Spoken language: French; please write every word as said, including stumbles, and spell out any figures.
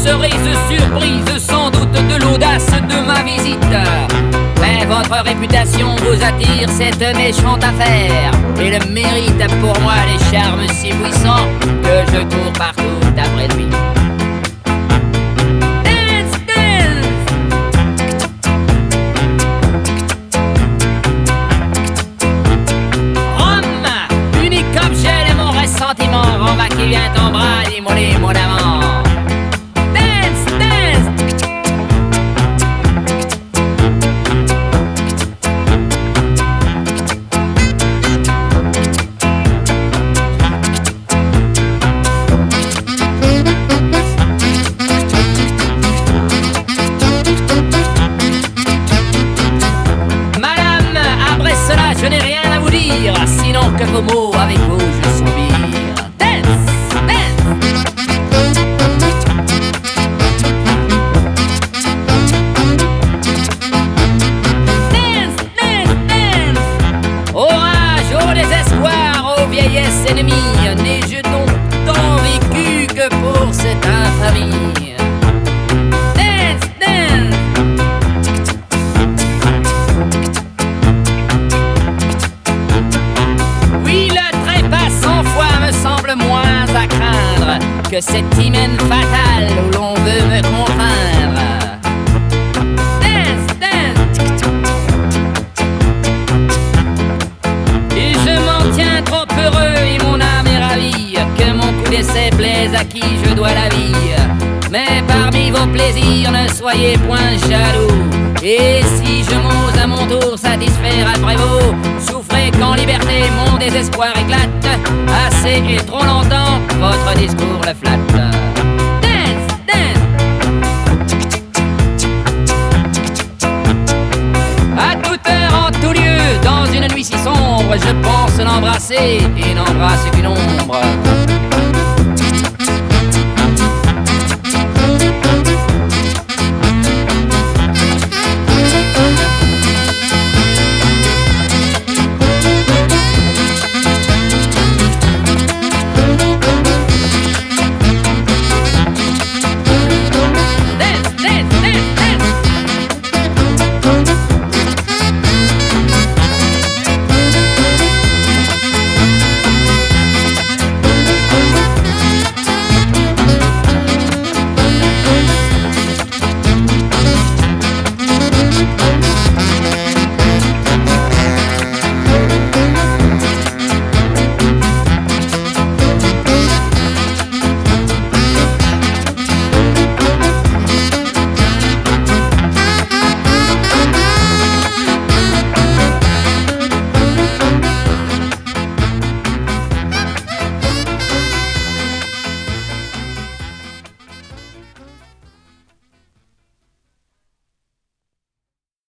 cerise surprise, sans doute de l'audace de ma visite. Mais votre réputation vous attire cette méchante affaire, et le mérite pour moi les charmes si puissants que je cours partout après lui. Dance, dance. Rome, unique objet de mon ressentiment, Rome qui vient en bras, d'immoler mon amant. Je n'ai rien à vous dire, sinon que vos mots avec vous je soupire. Dance, dance. Dance, dance, dance. Orage, au désespoir, aux vieillesses ennemies, n'ai-je donc tant vécu que pour cette infamie. Moins à craindre que cette hymen fatale où l'on veut me contraindre. Dance, dance. Et je m'en tiens trop heureux et mon âme est ravie que mon coup d'essai plaise à qui je dois la vie. Mais parmi vos plaisirs ne soyez point jaloux, et si je m'ose à mon tour satisfaire après vous, souffrez qu'en liberté mon désespoir éclate. Assez et trop longtemps votre discours le flatte. Dance, dance. À toute heure, en tout lieu, dans une nuit si sombre, je pense l'embrasser et n'embrasse qu'une ombre.